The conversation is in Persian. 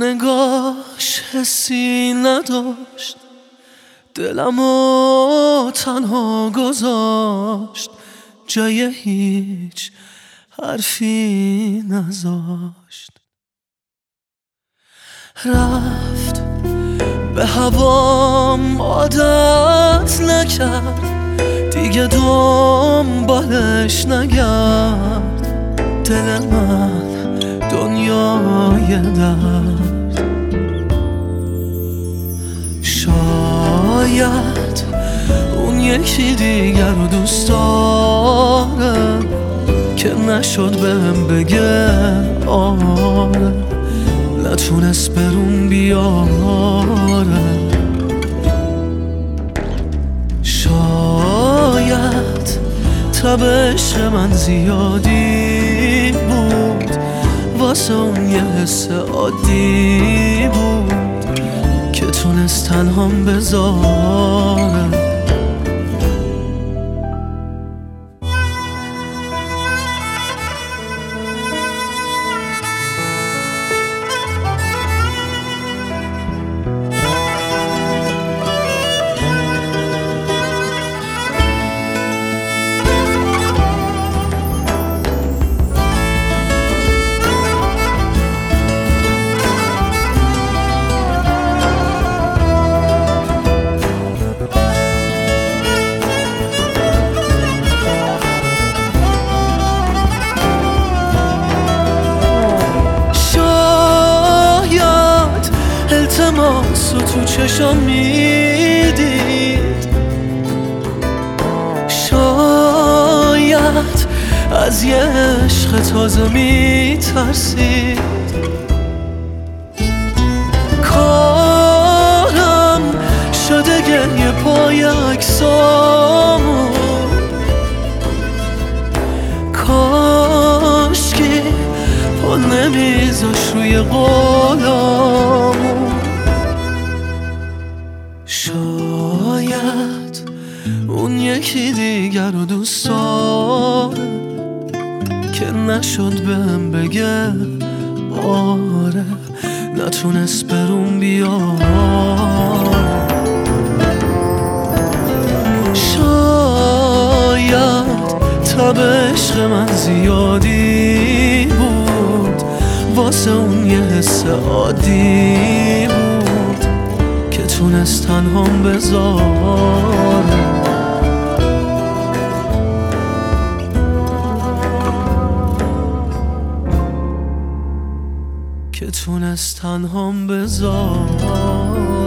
نگاش حسی نداشت، دلمو تنها گذاشت، جای هیچ حرفی نذاشت. رفت به هوام عادت نکرد، دیگه دنبالش نگرد. دل من دنیای درد، شاید اون یکی دیگر رو دوست داره که نشد بهم بگه آره، نتونست برون بیاره. شاید تبش من زیادی بود، واسه اون یه حس عادی بود که تونست تنهام بذاره. التماسو تو چشام میدید، شاید از یه عشق تازه میترسید. کارم شده گریه پای عکسامون، کاشکی پا نمیذاش روی قولامون. شاید اون یکی دیگر رو دوست داره که نشد بهم بگه آره، نتونست برون بیاره. شاید تب عشق من زیادی بود، واسه اون یه حس عادی بود که تونست تنهام بذاره. که تونست تنهام بذاره.